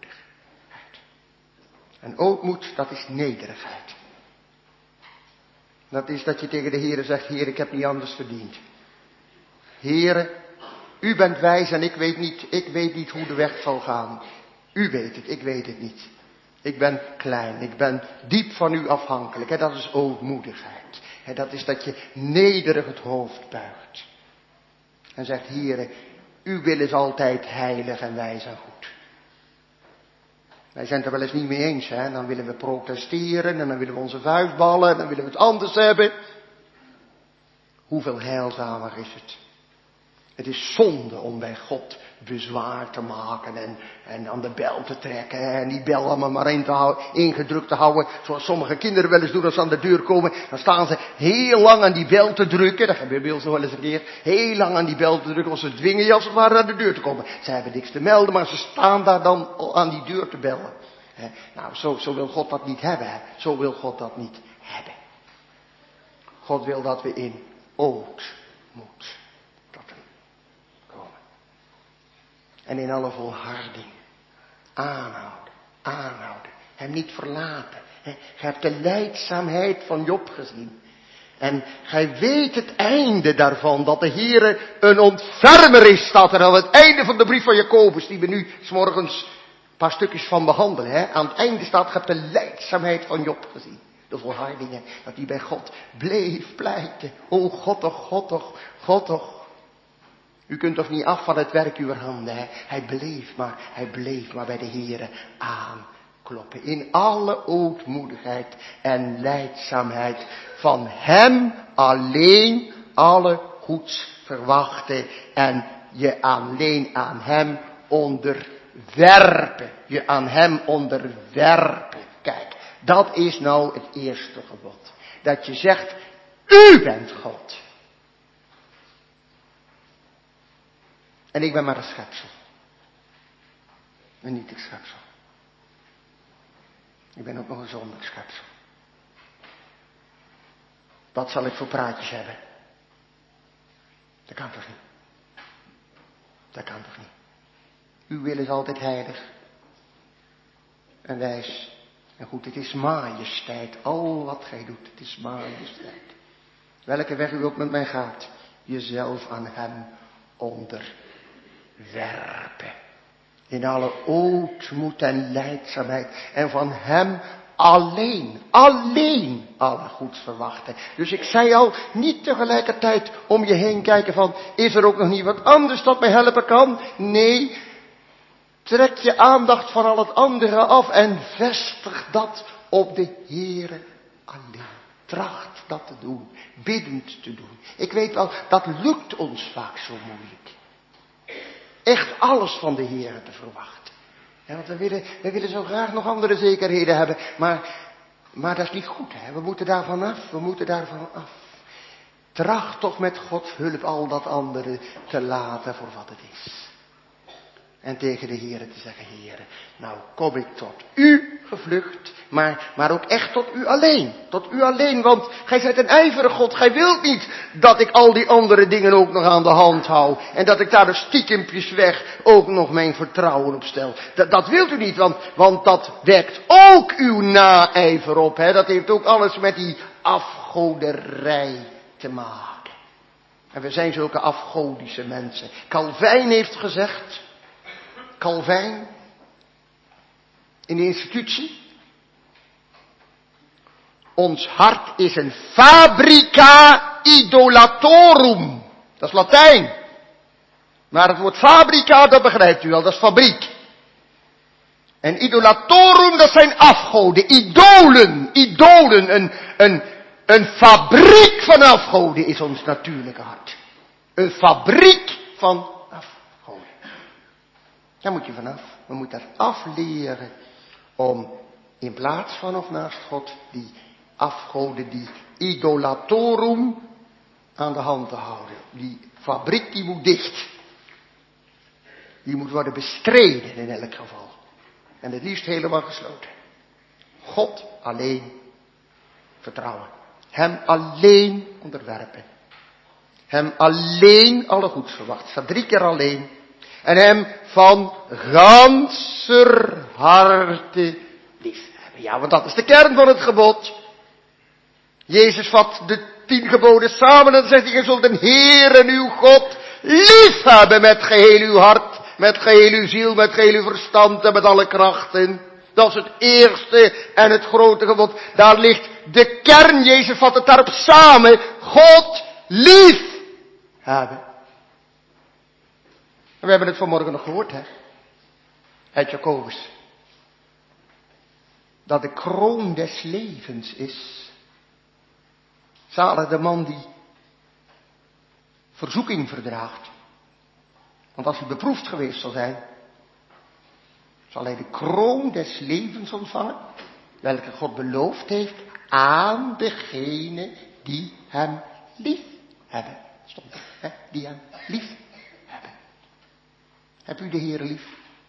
En ootmoed, dat is nederigheid. Dat is dat je tegen de Heere zegt, Heer, ik heb niet anders verdiend. Heere, u bent wijs en ik weet niet hoe de weg zal gaan. U weet het, ik weet het niet. Ik ben klein, ik ben diep van u afhankelijk. Dat is ootmoedigheid. Dat is dat je nederig het hoofd buigt. En zegt, Heere, uw wil is altijd heilig en wijs en goed. Wij zijn het er wel eens niet mee eens, hè. Dan willen we protesteren en dan willen we onze vuist ballen en dan willen we het anders hebben. Hoeveel heilzamer is het? Het is zonde om bij God bezwaar te maken en aan de bel te trekken. En die bel allemaal maar ingedrukt te houden. Zoals sommige kinderen wel eens doen als ze aan de deur komen. Dan staan ze heel lang aan die bel te drukken. Dat gebeurt bij ons nog wel eens een keer. Heel lang aan die bel te drukken. Want ze dwingen je als het ware naar de deur te komen. Ze hebben niks te melden, maar ze staan daar dan aan die deur te bellen. Nou, zo wil God dat niet hebben. Hè. Zo wil God dat niet hebben. God wil dat we in ootmoed. En in alle volharding. Aanhouden. Hem niet verlaten. Gij hebt de lijdzaamheid van Job gezien. En gij weet het einde daarvan. Dat de Heere een ontfermer is. Staat er aan het einde van de brief van Jacobus. Die we nu 's morgens een paar stukjes van behandelen. Aan het einde staat, gij hebt de lijdzaamheid van Job gezien. De volhardingen. Dat hij bij God bleef pleiten. O God toch, God toch, God toch. U kunt toch niet af van het werk uw handen. Hè? Hij bleef maar bij de Heere aankloppen. In alle ootmoedigheid en lijdzaamheid. Van hem alleen alle goeds verwachten. En je alleen aan hem onderwerpen. Je aan hem onderwerpen. Kijk, dat is nou het eerste gebod. Dat je zegt, u bent God. En ik ben maar een schepsel. Een nietig schepsel. Ik ben ook nog een zondig schepsel. Wat zal ik voor praatjes hebben? Dat kan toch niet? Dat kan toch niet? Uw wil is altijd heilig. En wijs. En goed, het is majesteit. Al wat gij doet, het is majesteit. Welke weg u ook met mij gaat. Jezelf aan hem onderwerpen. In alle ootmoed en lijdzaamheid. En van hem alleen alle goeds verwachten. Dus ik zei al, niet tegelijkertijd om je heen kijken van, is er ook nog niet wat anders dat mij helpen kan? Nee, trek je aandacht van al het andere af en vestig dat op de Heere alleen. Tracht dat te doen, biddend te doen. Ik weet wel, dat lukt ons vaak zo moeilijk. Echt alles van de Heere te verwachten. Ja, want we willen zo graag nog andere zekerheden hebben. Maar dat is niet goed, hè. We moeten daarvan af. Tracht toch met Gods hulp al dat andere te laten voor wat het is. En tegen de Heere te zeggen, Heere, nou kom ik tot u gevlucht, maar ook echt tot u alleen. Tot u alleen, want gij zijt een ijverige God. Gij wilt niet dat ik al die andere dingen ook nog aan de hand hou. En dat ik daar de stiekempjes weg ook nog mijn vertrouwen op stel. Dat wilt u niet, want dat wekt ook uw naijver op. Hè? Dat heeft ook alles met die afgoderij te maken. En we zijn zulke afgodische mensen. Calvijn heeft gezegd, Calvijn, in de institutie. Ons hart is een fabrica idolatorum. Dat is Latijn. Maar het woord fabrica, dat begrijpt u al, dat is fabriek. En idolatorum, dat zijn afgoden, idolen. Een fabriek van afgoden is ons natuurlijke hart. Een fabriek van afgoden. Daar moet je vanaf. We moeten er afleren om in plaats van of naast God die afgoden, die idolatorum aan de hand te houden. Die fabriek die moet dicht. Die moet worden bestreden in elk geval. En het liefst helemaal gesloten. God alleen vertrouwen. Hem alleen onderwerpen. Hem alleen alle goeds verwacht. Staat 3 keer alleen. En hem van ganser harte liefhebben. Ja, want dat is de kern van het gebod. Jezus vat de 10 geboden samen en zegt hij, je zult een Heere uw God liefhebben met geheel uw hart, met geheel uw ziel, met geheel uw verstand en met alle krachten. Dat is het eerste en het grote gebod. Daar ligt de kern, Jezus vat het daarop samen, God liefhebben. En we hebben het vanmorgen nog gehoord, hè. Uit Jacobus. Dat de kroon des levens is. Zalig de man die verzoeking verdraagt. Want als hij beproefd geweest zal zijn, zal hij de kroon des levens ontvangen. Welke God beloofd heeft aan degene die hem lief hebben. Stond er, hè? Die hem lief hebben. Hebt u de Heere lief?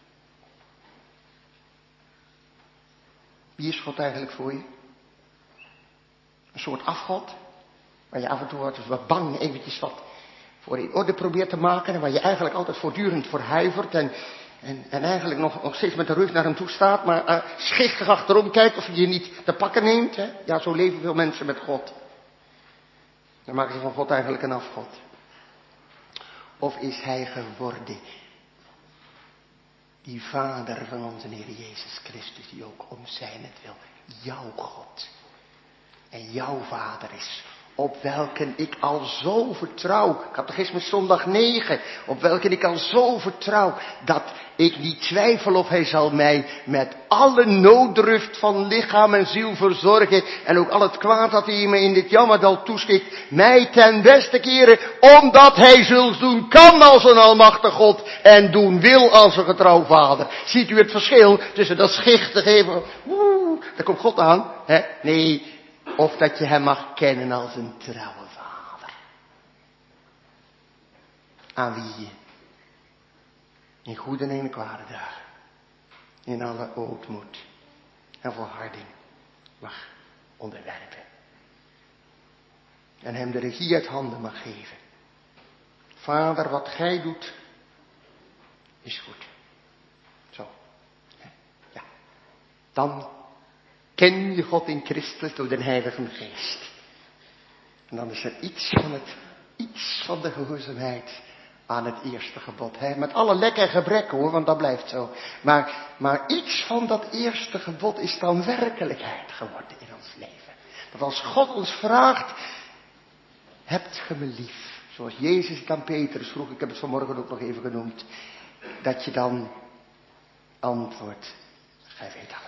Wie is God eigenlijk voor je? Een soort afgod? Waar je af en toe wat bang eventjes wat voor in orde probeert te maken. En waar je eigenlijk altijd voortdurend voor huivert. En eigenlijk nog steeds met de rug naar hem toe staat. Maar schichtig achterom kijkt of je je niet te pakken neemt. Hè? Ja, zo leven veel mensen met God. Dan maken ze van God eigenlijk een afgod. Of is hij geworden die Vader van onze Heer Jezus Christus, die ook om zijnentwil jouw God en jouw Vader is, op welken ik al zo vertrouw. Catechismus zondag 9. Op welken ik al zo vertrouw. Dat ik niet twijfel of hij zal mij met alle nooddruft van lichaam en ziel verzorgen. En ook al het kwaad dat hij me in dit jammerdal toeschikt. Mij ten beste keren. Omdat hij zulks doen kan als een almachtig God. En doen wil als een getrouw vader. Ziet u het verschil tussen dat schichtig even. Daar komt God aan. Hè? Nee. Of dat je hem mag kennen als een trouwe vader. Aan wie je in goede en in kwade dagen, in alle ootmoed en volharding mag onderwerpen. En hem de regie uit handen mag geven. Vader, wat gij doet, is goed. Zo. Ja. Dan ken je God in Christus door de Heilige Geest. En dan is er iets van de gehoorzaamheid aan het eerste gebod. Hè? Met alle lek en gebrek hoor, want dat blijft zo. Maar iets van dat eerste gebod is dan werkelijkheid geworden in ons leven. Dat als God ons vraagt, hebt ge me lief? Zoals Jezus het aan Petrus vroeg, ik heb het vanmorgen ook nog even genoemd. Dat je dan antwoordt, gij weet dat.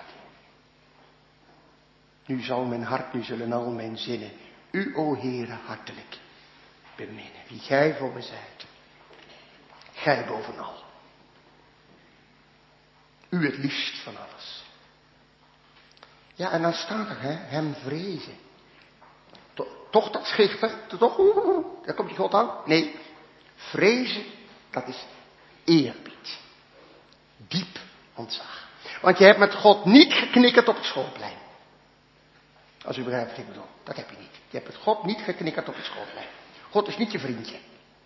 Nu zal mijn hart, nu zullen al mijn zinnen, u, o Heere, hartelijk beminnen. Wie gij voor me zijt. Gij bovenal. U het liefst van alles. Ja, en dan staat er, hem vrezen. Toch dat schichten, toch, daar komt die God aan. Nee, vrezen, dat is eerbied. Diep ontzag. Want je hebt met God niet geknikkerd op het schoolplein. Als u begrijpt wat ik bedoel. Dat heb je niet. Je hebt met God niet geknikkerd op het schoolplein. God is niet je vriendje.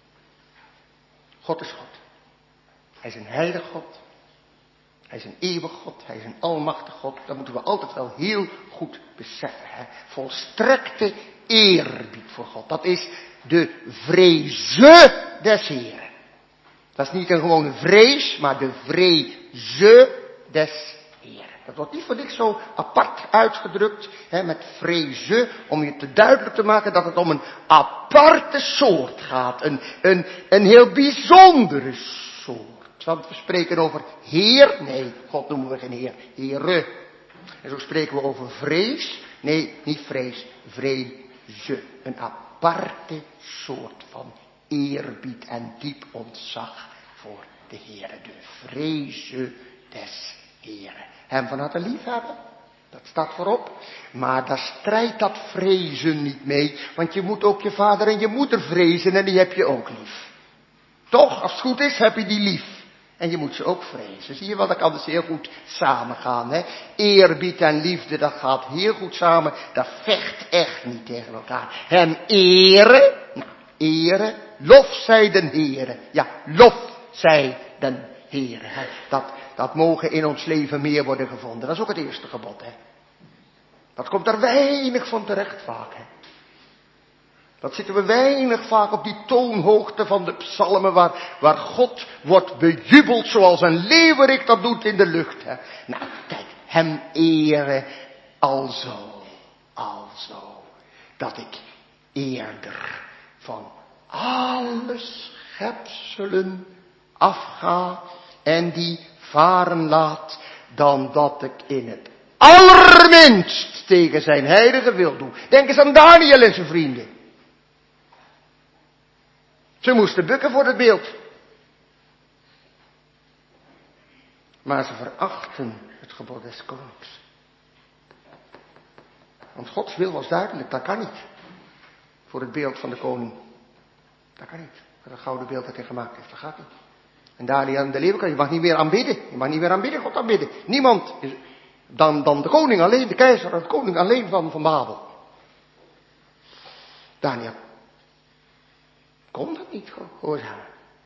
God is God. Hij is een heilig God. Hij is een eeuwig God. Hij is een almachtig God. Dat moeten we altijd wel heel goed beseffen. Hè? Volstrekte eerbied voor God. Dat is de vreze des Heren. Dat is niet een gewone vrees, maar de vreze des Heren. Dat wordt niet voor niks zo apart uitgedrukt, met vreze, om je te duidelijk te maken dat het om een aparte soort gaat. Een heel bijzondere soort. Want we spreken over Heer, nee, God noemen we geen Heer, Heere. En zo spreken we over vrees, nee, niet vrees, vreze. Een aparte soort van eerbied en diep ontzag voor de Heere. De vreze des Heere. Hem van harte lief hebben. Dat staat voorop. Maar daar strijdt dat vrezen niet mee. Want je moet ook je vader en je moeder vrezen en die heb je ook lief. Toch, als het goed is, heb je die lief. En je moet ze ook vrezen. Zie je wel, dat kan dus heel goed samengaan. Hè? Eerbied en liefde, dat gaat heel goed samen. Dat vecht echt niet tegen elkaar. Hem eren. Nou, eren. Lof zij den Heere. Ja, lof zij den Heere. Hè? Dat mogen in ons leven meer worden gevonden. Dat is ook het eerste gebod. Hè? Dat komt er weinig van terecht vaak. Hè? Dat zitten we weinig vaak op die toonhoogte van de psalmen waar God wordt bejubeld zoals een leeuwerik dat doet in de lucht. Hè? Nou, kijk, hem eren alzo, dat ik eerder van alle schepselen afga en die varen laat, dan dat ik in het allerminst tegen zijn heilige wil doe. Denk eens aan Daniel en zijn vrienden. Ze moesten bukken voor het beeld. Maar ze verachten het gebod des konings. Want Gods wil was duidelijk, dat kan niet. Voor het beeld van de koning. Dat kan niet. Voor het gouden beeld dat hij gemaakt heeft, dat gaat niet. En Daniel en de leeuwen, je mag niet meer aanbidden. Je mag niet meer aanbidden, God aanbidden. Niemand dan de koning alleen, de keizer, de koning alleen van Babel. Daniel kon dat niet gehoorzamen.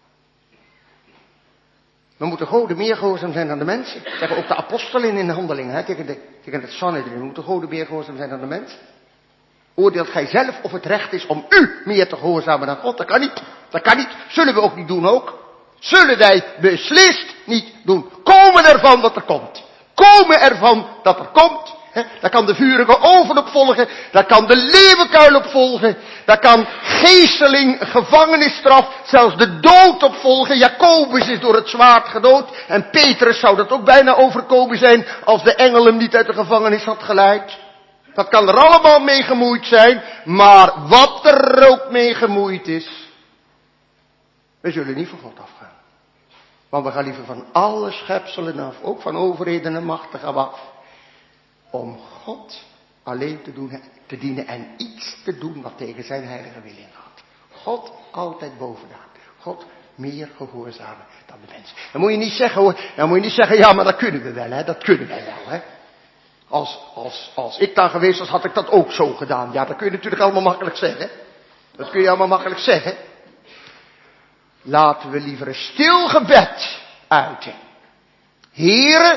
We moeten goden meer gehoorzaam zijn dan de mensen. Dat zeggen ook de apostelen in de handelingen, tegen het Sanhedrin. We moeten goden meer gehoorzaam zijn dan de mensen. Oordeelt gij zelf of het recht is om u meer te gehoorzamen dan God? Dat kan niet. Dat kan niet. Zullen we ook niet doen ook. Zullen wij beslist niet doen. Komen ervan dat er komt. Komen ervan dat er komt. Daar kan de vurige oven op volgen. Daar kan de leeuwenkuil op volgen. Daar kan geesteling, gevangenisstraf, zelfs de dood op volgen. Jacobus is door het zwaard gedood. En Petrus zou dat ook bijna overkomen zijn als de engel hem niet uit de gevangenis had geleid. Dat kan er allemaal mee gemoeid zijn. Maar wat er ook mee gemoeid is, we zullen niet van God afgaan. Want we gaan liever van alle schepselen af, ook van overheden en machten gaan we af. Om God alleen te dienen en iets te doen wat tegen zijn heilige wil ingaat. God altijd bovenaan. God meer gehoorzamen dan de mens. Dan moet je niet zeggen hoor, ja maar dat kunnen we wel hè, dat kunnen wij wel hè. Als ik daar geweest was, had ik dat ook zo gedaan. Ja, dat kun je natuurlijk allemaal makkelijk zeggen. Dat kun je allemaal makkelijk zeggen. Laten we liever een stil gebed uiten. Heere,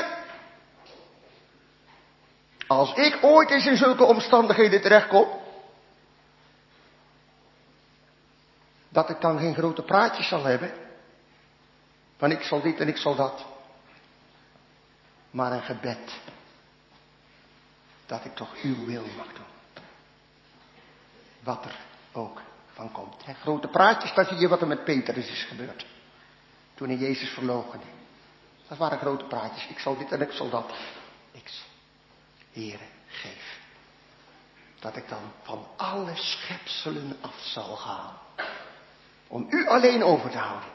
als ik ooit eens in zulke omstandigheden terechtkom, dat ik dan geen grote praatjes zal hebben, van ik zal dit en ik zal dat, maar een gebed, dat ik toch uw wil mag doen. Wat er ook van komt. Hè. Grote praatjes, dan zie je wat er met Petrus is gebeurd. Toen hij Jezus verloochende. Dat waren grote praatjes. Ik zal dit en ik zal dat. Niks. Heere, geef. Dat ik dan van alle schepselen af zal gaan. Om u alleen over te houden.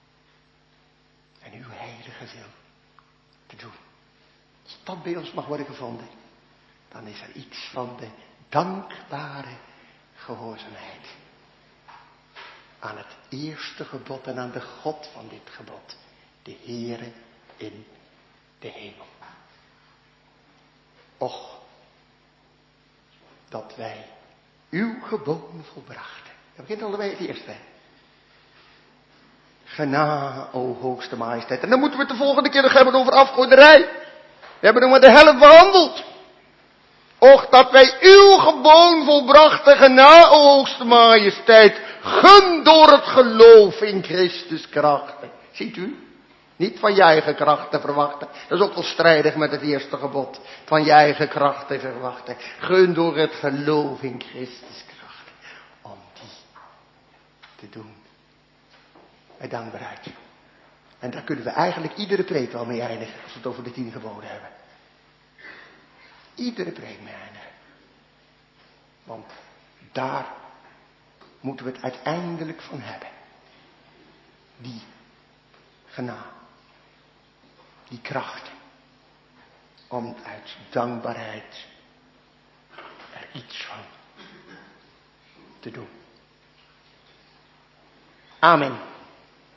En uw heilige wil te doen. Als dat bij ons mag worden gevonden, dan is er iets van de dankbare gehoorzaamheid. Aan het eerste gebod en aan de God van dit gebod. De Heere in de hemel. Och, dat wij uw geboden volbrachten. Dat begint al bij het eerste. Genade, o hoogste majesteit. En dan moeten we het de volgende keer nog hebben over afgoderij. We hebben nog maar de helft behandeld. Och, dat wij uw geboden volbrachten, genade, o hoogste majesteit. Gun door het geloof in Christus krachten. Ziet u? Niet van je eigen krachten verwachten. Dat is ook wel strijdig met het eerste gebod. Van je eigen krachten verwachten. Gun door het geloof in Christus krachten. Om die te doen. Met dankbaarheid. En daar kunnen we eigenlijk iedere preek wel mee eindigen. Als we het over de 10 geboden hebben. Iedere preek mee eindigen. Want daar moeten we het uiteindelijk van hebben. Die genade. Die krachten. Om uit dankbaarheid er iets van te doen. Amen.